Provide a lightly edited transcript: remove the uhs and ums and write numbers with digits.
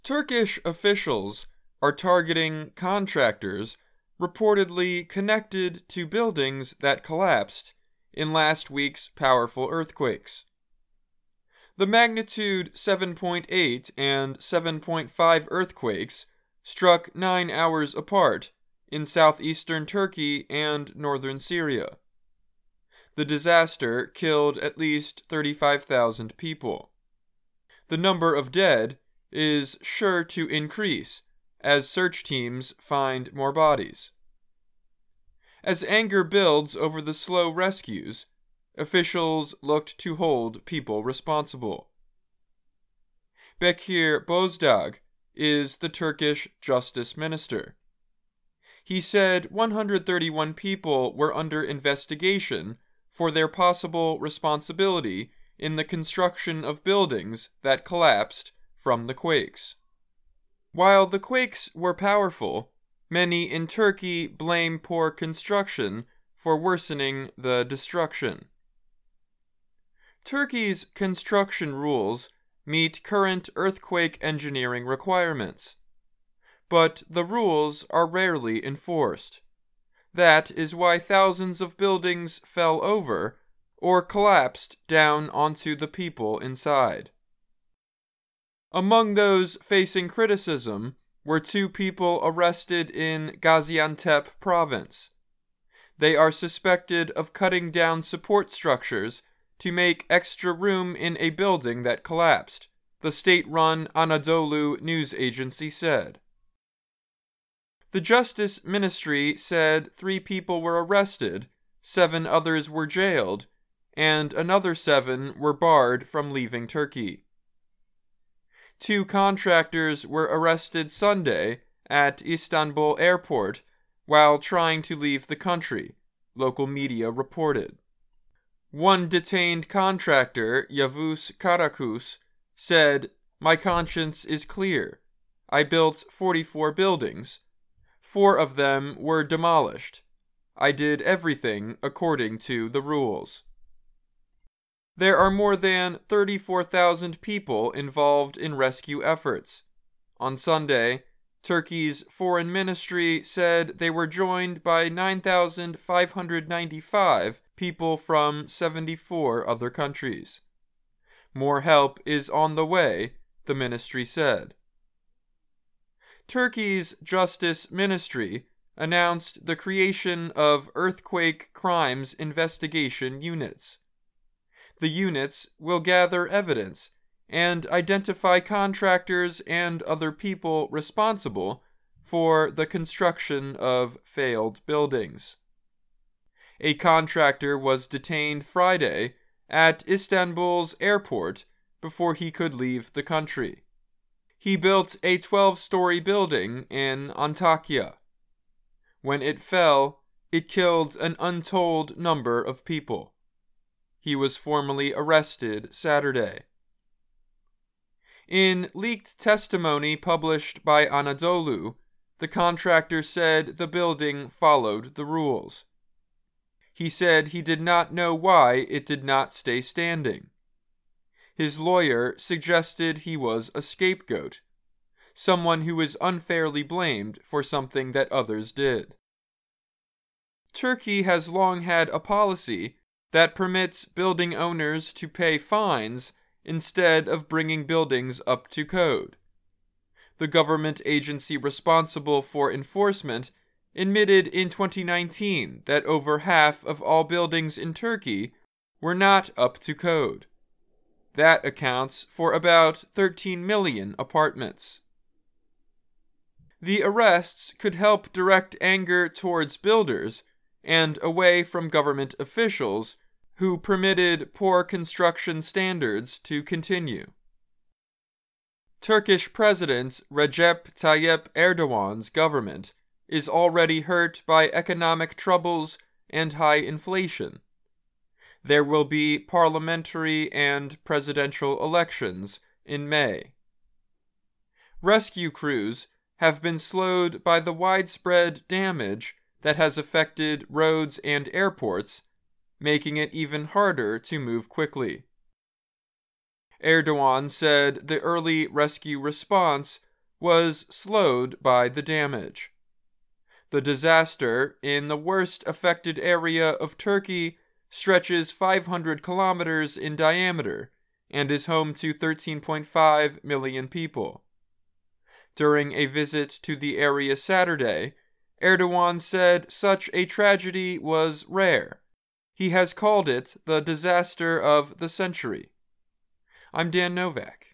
Turkish officials are targeting contractors reportedly connected to buildings that collapsed in last week's powerful earthquakes. The magnitude 7.8 and 7.5 earthquakes struck 9 hours apart in southeastern Turkey and northern Syria. The disaster killed at least 35,000 people. The number of dead is sure to increase as search teams find more bodies. As anger builds over the slow rescues, officials looked to hold people responsible. Bekir Bozdağ is the Turkish justice minister. He said 131 people were under investigation for their possible responsibility in the construction of buildings that collapsed from the quakes. While the quakes were powerful, many in Turkey blame poor construction for worsening the destruction. Turkey's construction rules meet current earthquake engineering requirements, but the rules are rarely enforced. That is why thousands of buildings fell over or collapsed down onto the people inside. Among those facing criticism were 2 people arrested in Gaziantep province. They are suspected of cutting down support structures to make extra room in a building that collapsed, the state-run Anadolu news agency said. The Justice Ministry said 3 people were arrested, 7 others were jailed, and another 7 were barred from leaving Turkey. 2 contractors were arrested Sunday at Istanbul airport while trying to leave the country, local media reported. One detained contractor, Yavuz Karakus, said, "My conscience is clear. I built 44 buildings. 4 of them were demolished. I did everything according to the rules." There are more than 34,000 people involved in rescue efforts. On Sunday, Turkey's foreign ministry said they were joined by 9,595 people from 74 other countries. More help is on the way, the ministry said. Turkey's Justice Ministry announced the creation of earthquake crimes investigation units. The units will gather evidence and identify contractors and other people responsible for the construction of failed buildings. A contractor was detained Friday at Istanbul's airport before he could leave the country. He built a 12-story building in Antakya. When it fell, it killed an untold number of people. He was formally arrested Saturday. In leaked testimony published by Anadolu, the contractor said the building followed the rules. He said he did not know why it did not stay standing. His lawyer suggested he was a scapegoat, someone who was unfairly blamed for something that others did. Turkey has long had a policy that permits building owners to pay fines instead of bringing buildings up to code. The government agency responsible for enforcement admitted in 2019 that over half of all buildings in Turkey were not up to code. That accounts for about 13 million apartments. The arrests could help direct anger towards builders and away from government officials who permitted poor construction standards to continue. Turkish President Recep Tayyip Erdogan's government is already hurt by economic troubles and high inflation. There will be parliamentary and presidential elections in May. Rescue crews have been slowed by the widespread damage that has affected roads and airports, making it even harder to move quickly. Erdogan said the early rescue response was slowed by the damage. The disaster in the worst affected area of Turkey stretches 500 kilometers in diameter and is home to 13.5 million people. During a visit to the area Saturday, Erdogan said such a tragedy was rare. He has called it the disaster of the century. I'm Dan Novak.